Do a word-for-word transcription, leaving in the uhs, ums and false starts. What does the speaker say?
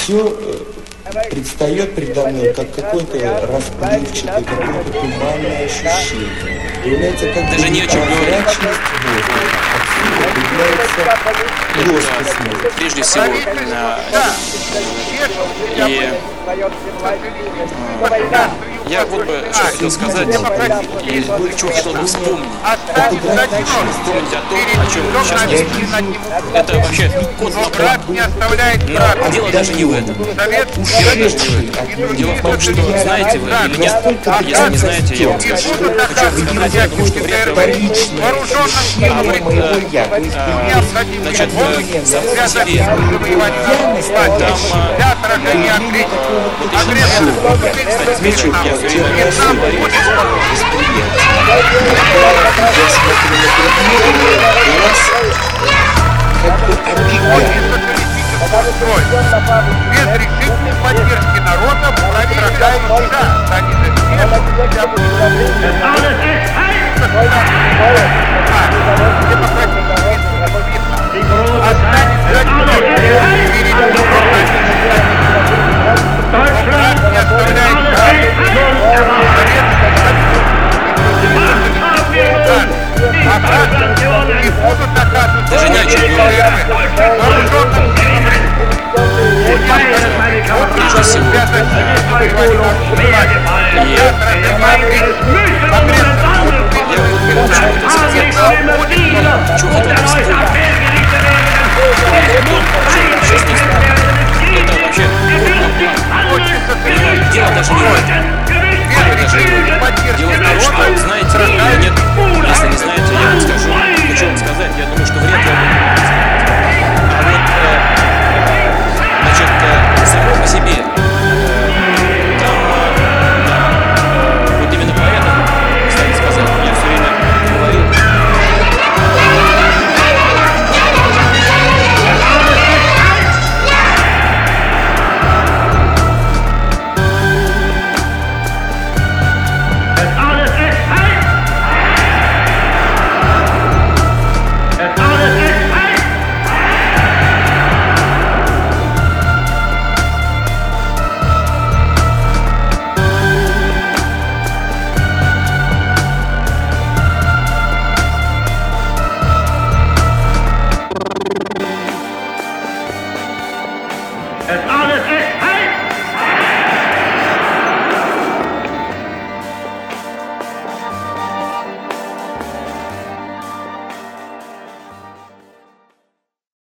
все предстает передо мной как какое-то расплывчатое, какое-то туманное ощущение. Появляется как даже не о чем говорить. Появляется прежде всего, и я вот бы что хотел сказать, и что хотел бы вспомнить. Вспомнить о том, о чем сейчас не это вообще код вопрос. Но дело даже не в этом. Дело даже не в этом. Дело в том, что знаете вы или нет, если не знаете, я вам скажу. Хочу рассказать, я думаю, что вряд ли вы. А вот, значит, сам по себе, там, вот я отмечу, я все время говорю, я смотрю на предметы, у нас как бы объект. Без решительной поддержки народа дорогая душа станет даже не о чем говорить. Прежде всего, что хотел бы сказать? Это вообще дело даже не в этом. Дело даже не в этом. Дело в том, что знаете или нет, если не знаете, я вам скажу. Хочу вам сказать, я думаю, что вряд ли об этом не знаете. А вот, значит, само по себе, там, вот именно поэтому, кстати сказать, я все время говорил. Es alles echt.